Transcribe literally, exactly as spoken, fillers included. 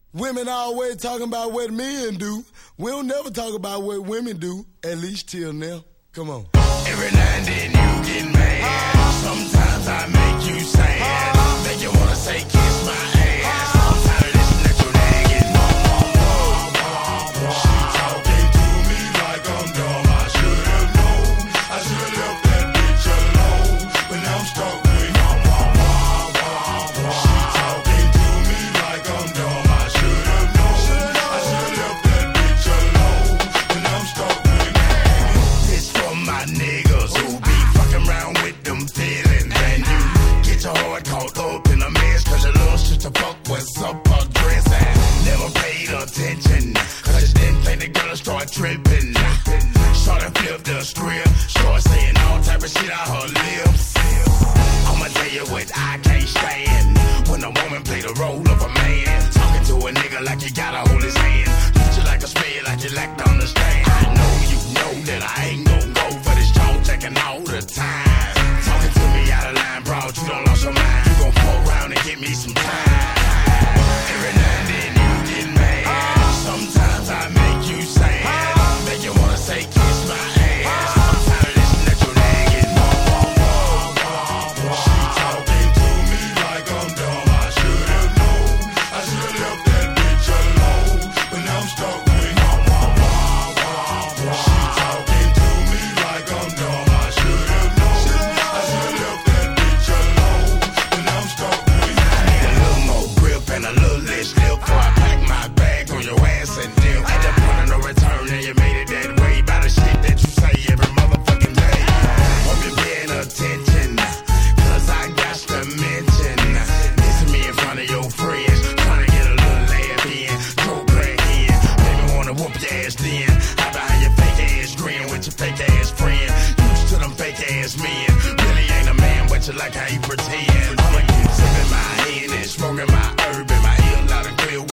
Women always talking about what men do. We don't never talk about what women do, at least till now. Come on. Every now and then you get mad. Sometimes I make you sad. Make you wanna say kiss my ass. I'm tired of listening to your nagging. She talking to me like I'm dumb. I should have known. I should have left that bitch alone. But now I'm stuck with she talking to me like I'm dumb. I should have known. I should have left that bitch alone. But now I'm stuck with this for my niggas who be fucking around with them feelings. And you get your heart caught up in a mess cause your little sister fuck what's up her dress and never paid attention cause you didn't think the girl start tripping. Started flip the script, start saying all type of shit out her lips. I'ma tell you what I can't stand when a woman play the role of a man, talking to a nigga like you gotta hold his hand, treat you like a spade like you lack to understand. I know you know that I ain't gon' go for this talk taking all the time. Talking to me out of line, bro, you don't lost your mind. You gon' fuck around and give me some time. Every now and then you get mad. Sometimes I make you sad. Make you wanna say kiss my ass. I'm tired of listening to your nagging. She talking to me like I'm dumb. I should have known. I should have left that bitch alone. But now I'm stuck with she talking to me like I'm dumb. I should have known. I should have left that bitch alone. But now I'm stuck with I need a little more grip and a little less lip before I pack my bag on your ass and dip. At the point of no return and you made it that way by the shit that you say every motherfucking day. Hope you're paying attention cause I got to mention this is me in front of your friends trying to get a little laugh in, go crack in. Baby wanna whoop your ass then. Hide behind your fake ass grin with your fake ass friend. Used to them fake ass men. Really ain't a man but you like how you pretend. I'ma keep sipping my hand and smoking my